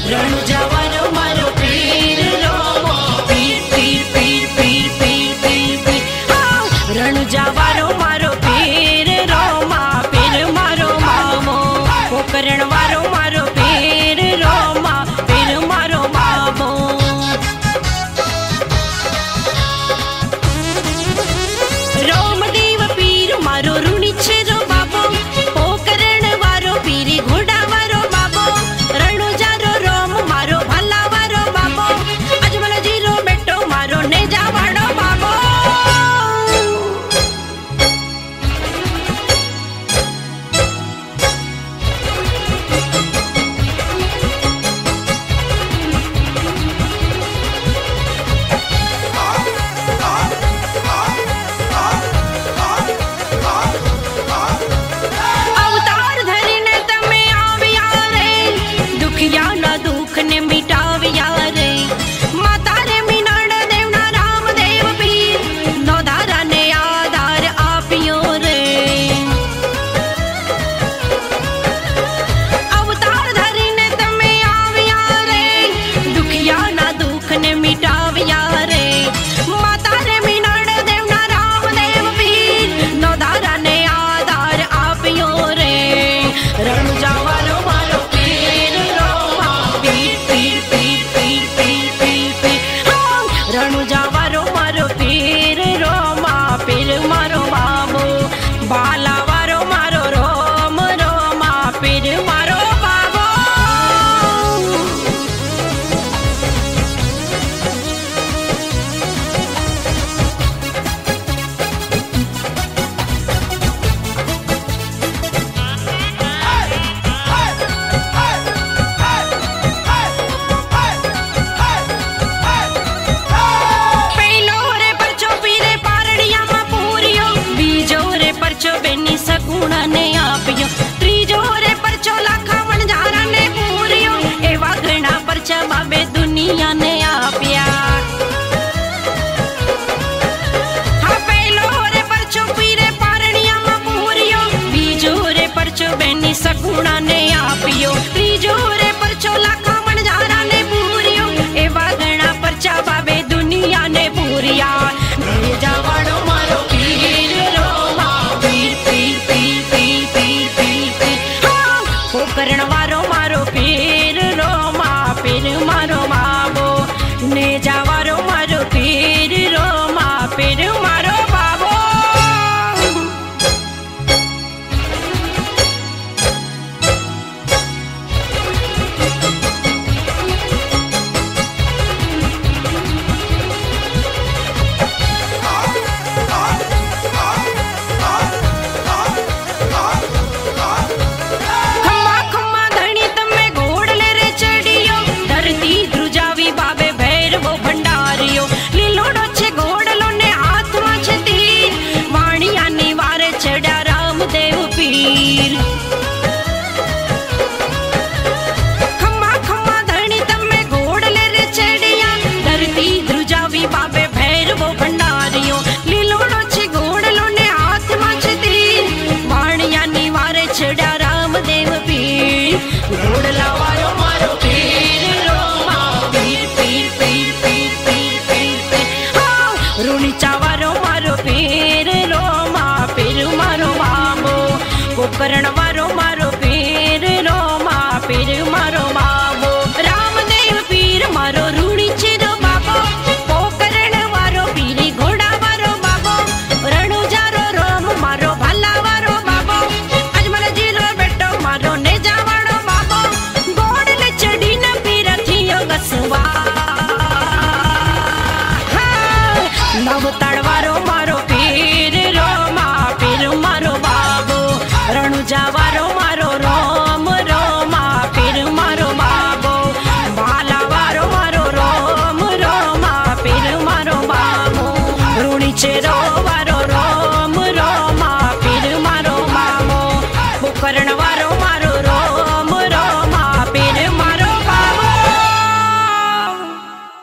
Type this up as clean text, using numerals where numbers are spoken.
રણુજા વારો મારો પીર રોમો પીર પીર પીર પીર પીર પીર પીર રણુજા વારો મારો પીર રોમા પીર મારો મામો પોકરણ વારો મારો પીર રોમા પીર મારો મામો રોમદેવ પીર મારો ઋણી છે રો બાબો પોકરણ વારો પીરી ઘોડા વારો બાબો રણુજા રો રોમ મારો ભલા વારો બાબો અજમલ જીરો બેટો મારો નેજા વાળો બાબો અવતાર ધરીને તમે આવ્યા રે દુખિયાના દુઃખને મિટાવ્યા રે માતા રે મીનળ દેવના રામદેવ પીર નો ધારાને આધાર આપ્યો રે અવતાર ધરીને તમે આવ્યા રે દુખિયાના દુઃખને મિટાવ્યા રે માતા રે મીનળ દેવના રામદેવ પીર નો ધારાને આધાર આપ્યો રે રણુજા વારો મારો પીર રોમા પીર પીર પીર પીર પીર પીર પીર રણુજા વારો મારો પીર રોમા પીર મારો બાબો બાલા વારો મારો રોમ રોમા પીર મારો બાબો પહેલો રે પરચો પીરે પારડિયામાં પૂર્યો બીજો રે પરચો બેની સગુણાને આપ્યો ત્રીજો રે પરચો લાખા વણઝારાને પૂર્યો એવા ઘણા પરચા બાબે દુનિયાને આપ્યા હા પહેલો રે પરચો પીરે પારડિયામાં પૂર્યો બીજો રે પરચો બેની સગુણાને આપ્યો ત્રીજો રે પરચો લાખા વણઝારાને પૂર્યો એવા ઘણા પરચા બાબે દુનિયાને પૂર્યા નેજા વાળો મારો પીર રોમા પીર પીર પીર પીર પીર પીર પીર પોકરણ વારો મારો પીર